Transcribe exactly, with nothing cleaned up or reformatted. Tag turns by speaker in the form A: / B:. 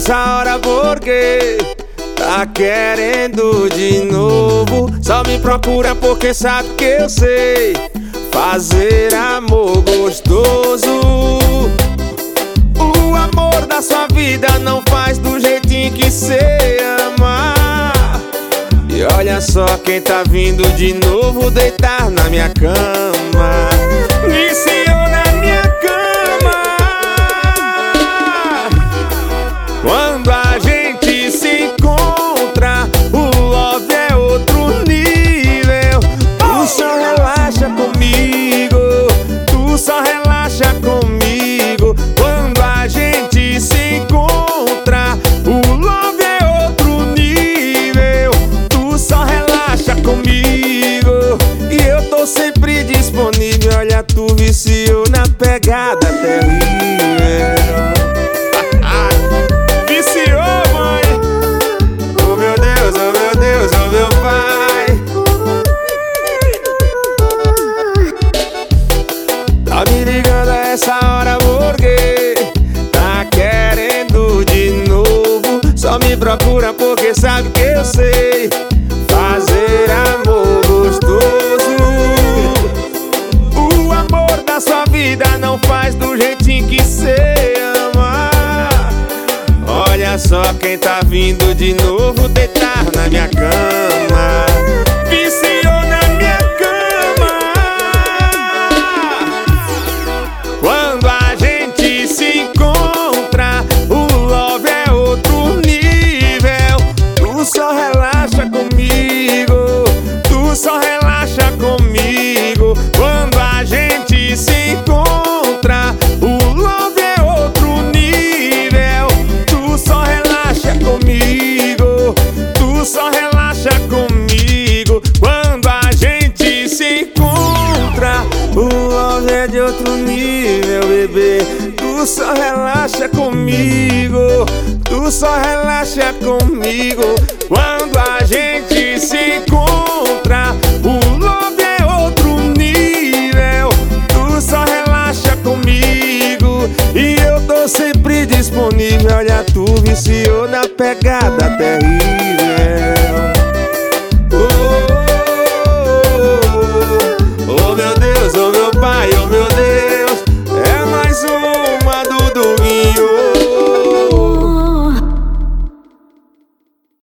A: essa hora porque tá querendo de novo. Só me procura porque sabe que eu sei fazer amor gostoso. O amor da sua vida não faz do jeitinho que cê ama. E olha só quem tá vindo de novo deitar na minha cama. Viciou na minha cama. Quando a gente se encontra, o love é outro nível. Tu só relaxa comigo, tu só relaxa comigo. Quando a gente se encontra, o love é outro nível. Tu só relaxa comigo e eu tô sempre disponível. Olha, tu viciou na pegada terrível. Tá me ligando a essa hora porque tá querendo de novo. Só me procura porque sabe que eu sei fazer amor gostoso. O amor da sua vida não faz do jeitinho que cê ama. Olha só quem tá vindo de novo deitar na minha cama. Viciou na minha cama. Quando a gente se encontra, o love é outro nível. Tu só relaxa comigo, tu só relaxa comigo. Quando a gente se encontra, o love é outro nível. Tu só relaxa comigo, tu só relaxa comigo. Quando a gente se encontra, o love é de outro nível, bebê. Tu só relaxa comigo, tu só relaxa comigo. Quando a gente se encontra, o love é outro nível. Tu só relaxa comigo e eu tô sempre disponível. Olha, tu viciou na pegada terrível.